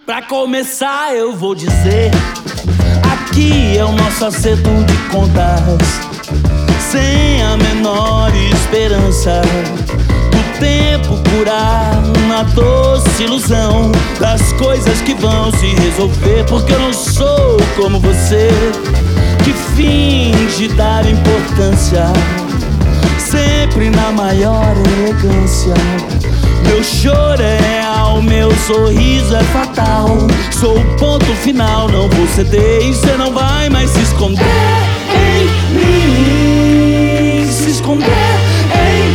Pra começar eu vou dizer, aqui é o nosso acerto de contas, sem a menor esperança do tempo curar uma doce ilusão das coisas que vão se resolver. Porque eu não sou como você, que finge dar importância sempre na maior elegância. Meu choro é real, meu sorriso é fatal. Sou o ponto final, não vou ceder e cê não vai mais se esconder em mim. Se esconder em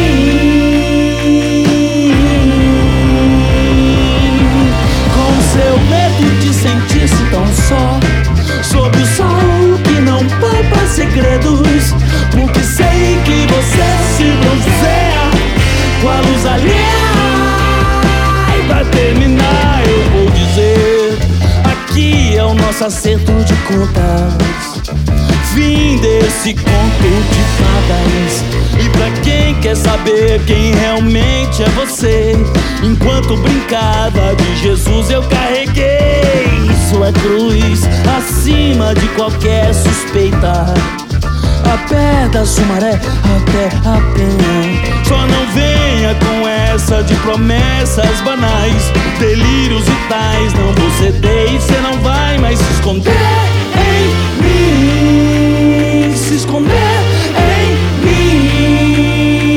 mim. Com seu medo de sentir-se tão só, sob o sol que não poupa segredos. Porque sei que você se bronzeia com a luz alheia. E pra terminar eu vou dizer, aqui é o nosso acerto de contas, fim desse conto de fadas. E pra quem quer saber quem realmente é você, enquanto brincava de Jesus eu carreguei sua cruz acima de qualquer suspeita, a pé da Sumaré até a Penha. Só não venha com essa de promessas banais, delírios e tais. Não vou ceder e cê não vai mais se esconder em mim. Se esconder em mim.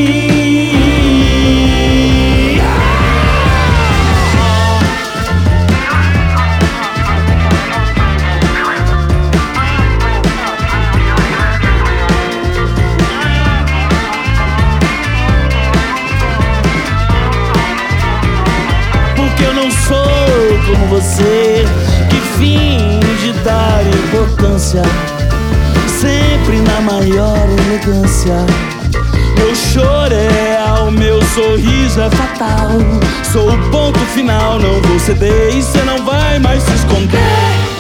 Eu não sou como você, que finge dar importância sempre na maior elegância. Meu choro é real, meu sorriso é fatal. Sou o ponto final, não vou ceder e cê não vai mais se esconder